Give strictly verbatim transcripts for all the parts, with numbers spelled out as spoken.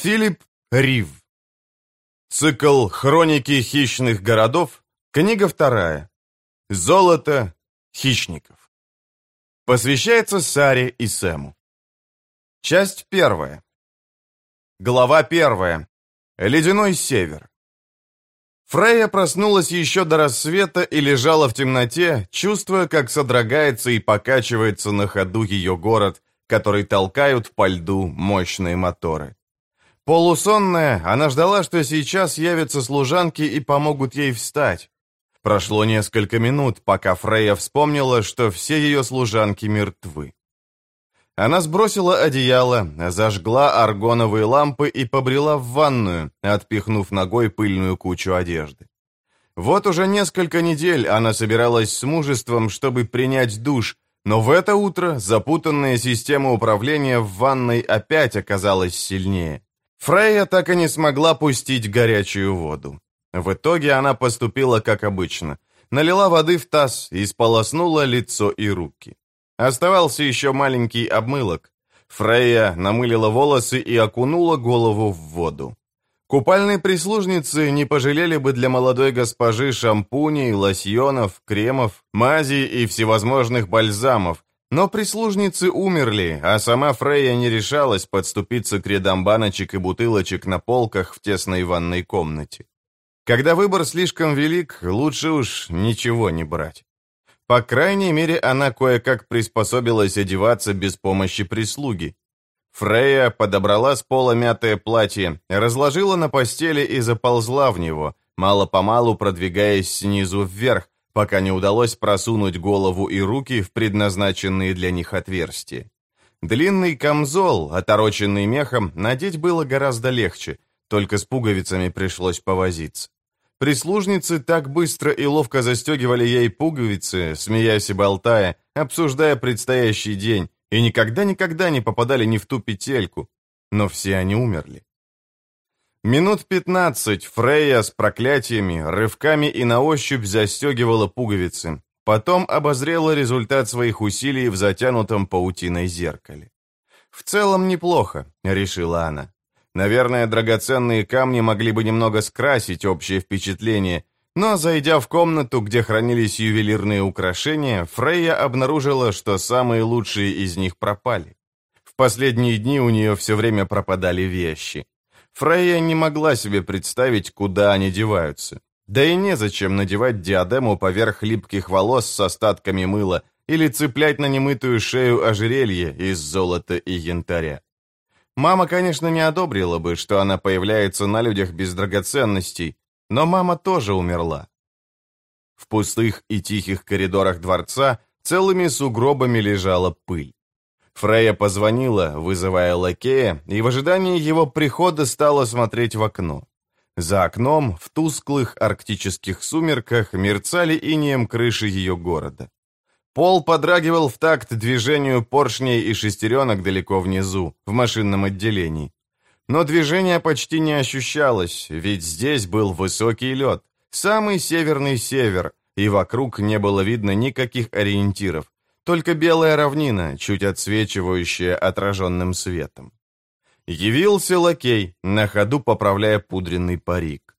Филипп Рив. Цикл «Хроники хищных городов», книга вторая. Золото хищников. Посвящается Саре и Сэму. Часть первая. Глава первая. Ледяной север. Фрейя проснулась еще до рассвета и лежала в темноте, чувствуя, как содрогается и покачивается на ходу ее город, который толкают по льду мощные моторы. Полусонная, она ждала, что сейчас явятся служанки и помогут ей встать. Прошло несколько минут, пока Фрейя вспомнила, что все ее служанки мертвы. Она сбросила одеяло, зажгла аргоновые лампы и побрела в ванную, отпихнув ногой пыльную кучу одежды. Вот уже несколько недель она собиралась с мужеством, чтобы принять душ, но в это утро запутанная система управления в ванной опять оказалась сильнее. Фрейя так и не смогла пустить горячую воду. В итоге она поступила как обычно. Налила воды в таз и сполоснула лицо и руки. Оставался еще маленький обмылок. Фрейя намылила волосы и окунула голову в воду. Купальные прислужницы не пожалели бы для молодой госпожи шампуней, лосьонов, кремов, мазей и всевозможных бальзамов, но прислужницы умерли, а сама Фрейя не решалась подступиться к рядам баночек и бутылочек на полках в тесной ванной комнате. Когда выбор слишком велик, лучше уж ничего не брать. По крайней мере, она кое-как приспособилась одеваться без помощи прислуги. Фрейя подобрала с пола мятое платье, разложила на постели и заползла в него, мало-помалу продвигаясь снизу вверх, пока не удалось просунуть голову и руки в предназначенные для них отверстия. Длинный камзол, отороченный мехом, надеть было гораздо легче, только с пуговицами пришлось повозиться. Прислужницы так быстро и ловко застегивали ей пуговицы, смеясь и болтая, обсуждая предстоящий день, и никогда-никогда не попадали ни в ту петельку, но все они умерли. Минут пятнадцать Фрейя с проклятиями, рывками и на ощупь застегивала пуговицы, потом обозрела результат своих усилий в затянутом паутиной зеркале. «В целом неплохо», — решила она. Наверное, драгоценные камни могли бы немного скрасить общее впечатление, но, зайдя в комнату, где хранились ювелирные украшения, Фрейя обнаружила, что самые лучшие из них пропали. В последние дни у нее все время пропадали вещи. Фрейя не могла себе представить, куда они деваются. Да и незачем надевать диадему поверх липких волос с остатками мыла или цеплять на немытую шею ожерелье из золота и янтаря. Мама, конечно, не одобрила бы, что она появляется на людях без драгоценностей, но мама тоже умерла. В пустых и тихих коридорах дворца целыми сугробами лежала пыль. Фрейя позвонила, вызывая лакея, и в ожидании его прихода стала смотреть в окно. За окном, в тусклых арктических сумерках, мерцали инеем крыши ее города. Пол подрагивал в такт движению поршней и шестеренок далеко внизу, в машинном отделении. Но движение почти не ощущалось, ведь здесь был высокий лед, самый северный север, и вокруг не было видно никаких ориентиров, только белая равнина, чуть отсвечивающая отраженным светом. Явился лакей, на ходу поправляя пудренный парик.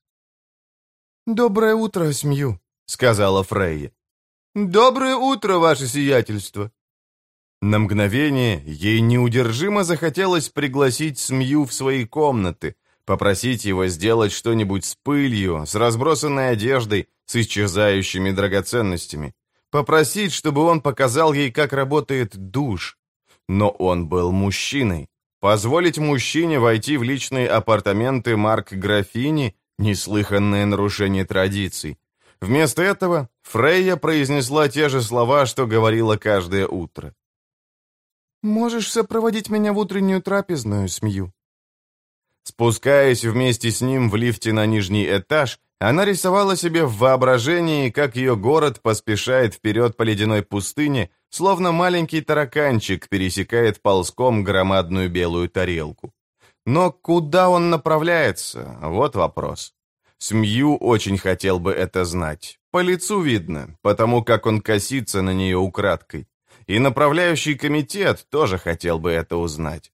«Доброе утро, Смью», — сказала Фрейя. «Доброе утро, ваше сиятельство!» На мгновение ей неудержимо захотелось пригласить Смью в свои комнаты, попросить его сделать что-нибудь с пылью, с разбросанной одеждой, с исчезающими драгоценностями, попросить, чтобы он показал ей, как работает душ. Но он был мужчиной. Позволить мужчине войти в личные апартаменты марк-графини – неслыханное нарушение традиций. Вместо этого Фрейя произнесла те же слова, что говорила каждое утро. «Можешь сопроводить меня в утреннюю трапезную, Смью?» Спускаясь вместе с ним в лифте на нижний этаж, она рисовала себе в воображении, как ее город поспешает вперед по ледяной пустыне, словно маленький тараканчик пересекает ползком громадную белую тарелку. Но куда он направляется? Вот вопрос. Смью очень хотел бы это знать. По лицу видно, потому как он косится на нее украдкой. И направляющий комитет тоже хотел бы это узнать.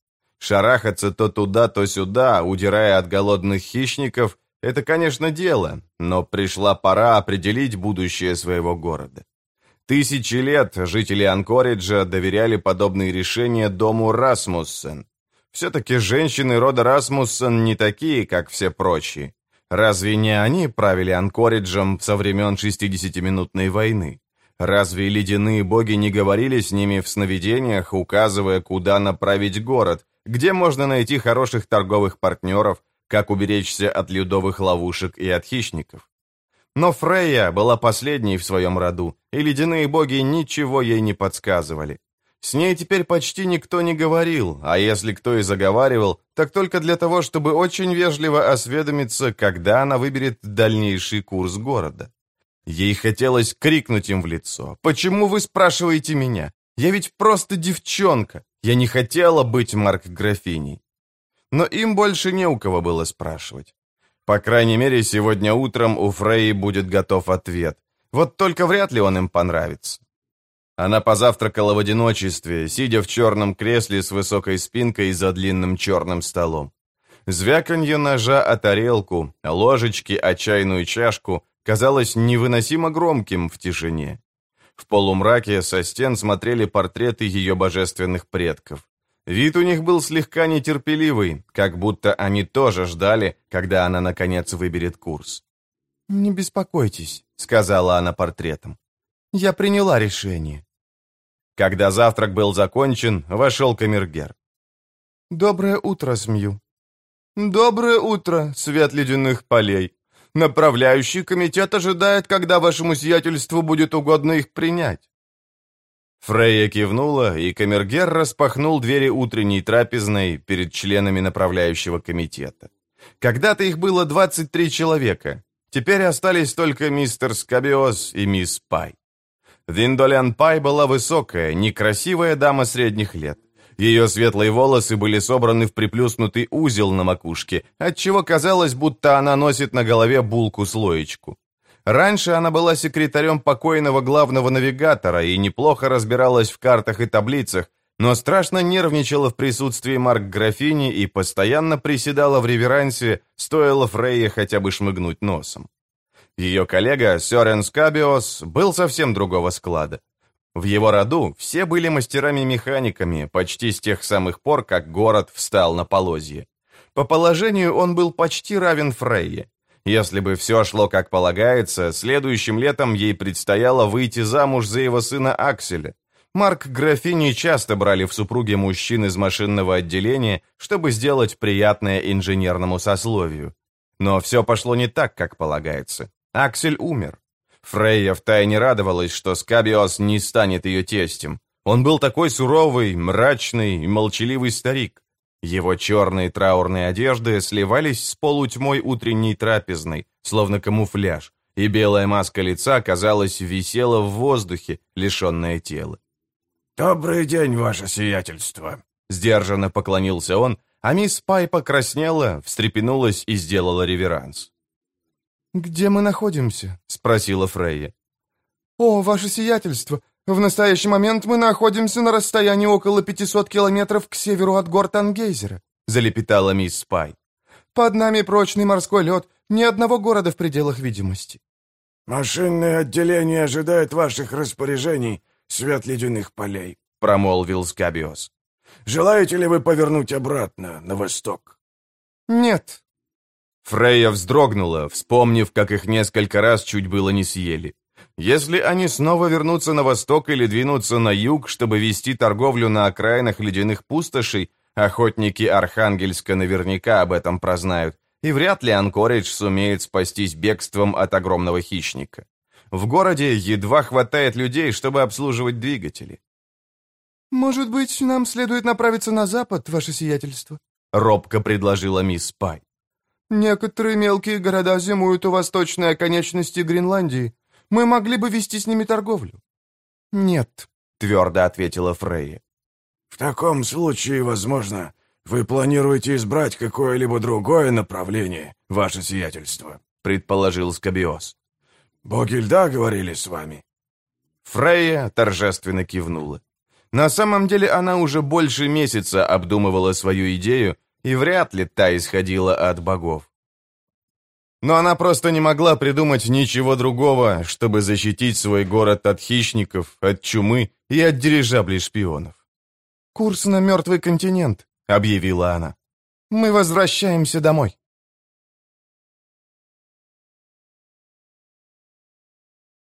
Шарахаться то туда, то сюда, удирая от голодных хищников, это, конечно, дело, но пришла пора определить будущее своего города. Тысячи лет жители Анкориджа доверяли подобные решения дому Расмуссен. Все-таки женщины рода Расмуссен не такие, как все прочие. Разве не они правили Анкориджем со времен шестидесятиминутной войны? Разве ледяные боги не говорили с ними в сновидениях, указывая, куда направить город, где можно найти хороших торговых партнеров, как уберечься от ледовых ловушек и от хищников? Но Фрейя была последней в своем роду, и ледяные боги ничего ей не подсказывали. С ней теперь почти никто не говорил, а если кто и заговаривал, так только для того, чтобы очень вежливо осведомиться, когда она выберет дальнейший курс города. Ей хотелось крикнуть им в лицо: «Почему вы спрашиваете меня? Я ведь просто девчонка, я не хотела быть марк-графиней». Но им больше не у кого было спрашивать. По крайней мере, сегодня утром у Фрейи будет готов ответ. Вот только вряд ли он им понравится. Она позавтракала в одиночестве, сидя в черном кресле с высокой спинкой за длинным черным столом. Звяканье ножа о тарелку, ложечки о чайную чашку казалось невыносимо громким в тишине. В полумраке со стен смотрели портреты ее божественных предков. Вид у них был слегка нетерпеливый, как будто они тоже ждали, когда она, наконец, выберет курс. «Не беспокойтесь», — сказала она портретом. «Я приняла решение». Когда завтрак был закончен, вошел камергер. «Доброе утро, Смью». «Доброе утро, свет ледяных полей. Направляющий комитет ожидает, когда вашему сиятельству будет угодно их принять». Фрейя кивнула, и камергер распахнул двери утренней трапезной перед членами направляющего комитета. Когда-то их было двадцать три человека. Теперь остались только мистер Скабиос и мисс Пай. Виндолян Пай была высокая, некрасивая дама средних лет. Ее светлые волосы были собраны в приплюснутый узел на макушке, отчего казалось, будто она носит на голове булку-слоечку. Раньше она была секретарем покойного главного навигатора и неплохо разбиралась в картах и таблицах, но страшно нервничала в присутствии марк-графини и постоянно приседала в реверансе, стоило Фрейе хотя бы шмыгнуть носом. Ее коллега Сёрен Скабиос был совсем другого склада. В его роду все были мастерами-механиками почти с тех самых пор, как город встал на полозье. По положению он был почти равен Фрейе. Если бы все шло как полагается, следующим летом ей предстояло выйти замуж за его сына Акселя. Марк-графини часто брали в супруги мужчин из машинного отделения, чтобы сделать приятное инженерному сословию. Но все пошло не так, как полагается. Аксель умер. Фрейя втайне радовалась, что Скабиос не станет ее тестем. Он был такой суровый, мрачный и молчаливый старик. Его черные траурные одежды сливались с полутьмой утренней трапезной, словно камуфляж, и белая маска лица, казалось, висела в воздухе, лишенная тела. «Добрый день, ваше сиятельство!» Сдержанно поклонился он, а мисс Пай покраснела, встрепенулась и сделала реверанс. «Где мы находимся?» — спросила Фрейя. «О, ваше сиятельство! В настоящий момент мы находимся на расстоянии около пятисот километров к северу от гор Тангейзера», — залепетала мисс Пай. «Под нами прочный морской лед, ни одного города в пределах видимости». «Машинное отделение ожидает ваших распоряжений, свет ледяных полей», — промолвил Скабиос. «Желаете ли вы повернуть обратно, на восток?» «Нет». Фрейя вздрогнула, вспомнив, как их несколько раз чуть было не съели. Если они снова вернутся на восток или двинутся на юг, чтобы вести торговлю на окраинах ледяных пустошей, охотники Архангельска наверняка об этом прознают, и вряд ли Анкоридж сумеет спастись бегством от огромного хищника. В городе едва хватает людей, чтобы обслуживать двигатели. «Может быть, нам следует направиться на запад, ваше сиятельство?» — робко предложила мисс Пай. «Некоторые мелкие города зимуют у восточной оконечности Гренландии. Мы могли бы вести с ними торговлю». «Нет», — твердо ответила Фрейя. «В таком случае, возможно, вы планируете избрать какое-либо другое направление, ваше сиятельство», — предположил Скабиос. «Боги льда говорили с вами?» Фрейя торжественно кивнула. На самом деле она уже больше месяца обдумывала свою идею, и вряд ли та исходила от богов. Но она просто не могла придумать ничего другого, чтобы защитить свой город от хищников, от чумы и от дирижаблей шпионов. «Курс на мертвый континент», — объявила она. «Мы возвращаемся домой».